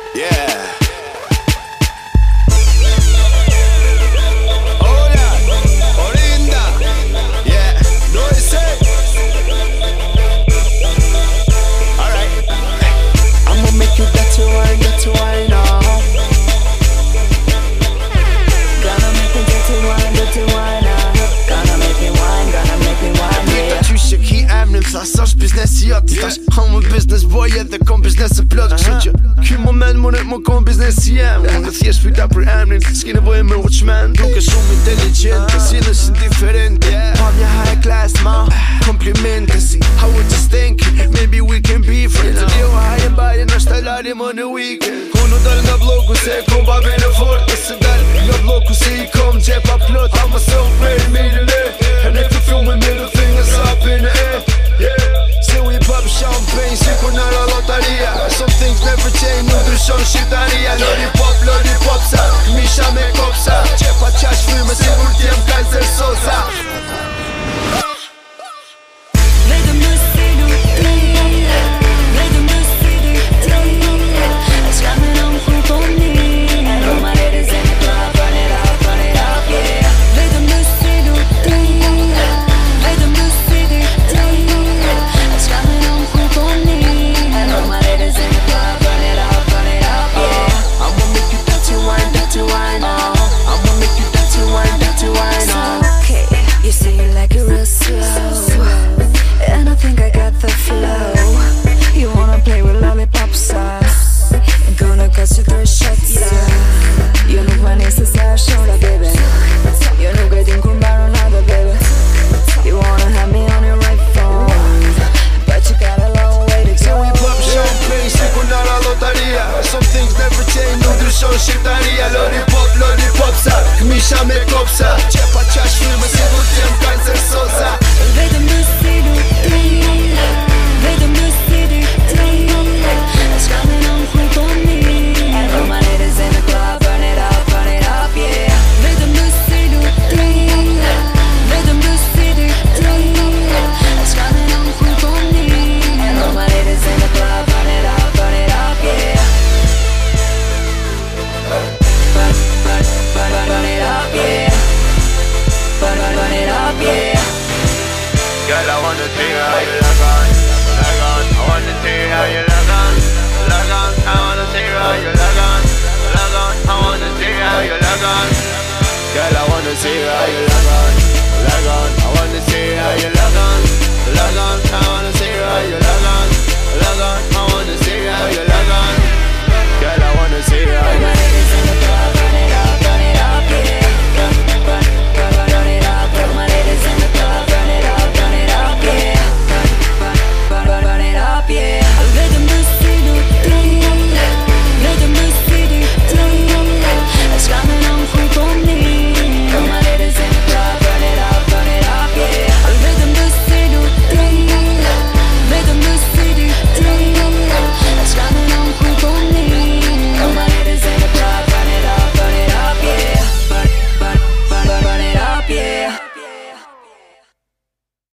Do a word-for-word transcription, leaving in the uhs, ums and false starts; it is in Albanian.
Yeah. Sash business yacht Stash I'm a business boy edhe kom business e plot Kështu që ky moment më në më kom business jem Unë thjesht pyta për emrin S'ki nevojë me watchman Nuk e shumë intelligent Si nësh indifferent Pa mja high class ma Komplimente si How would you think Maybe we can be friends Jo high e baje në shtalari më në weekend Unë dal nga bloku se kom babe në fort Nëse dal nga bloku se i kom gjepa plot I'm a self-made millionaire And if you feel me middle fingers up in the air Yeah, se we pop champagne, si kur në la lotaria Some things never change, nuk ndryshon shqiptaria Lori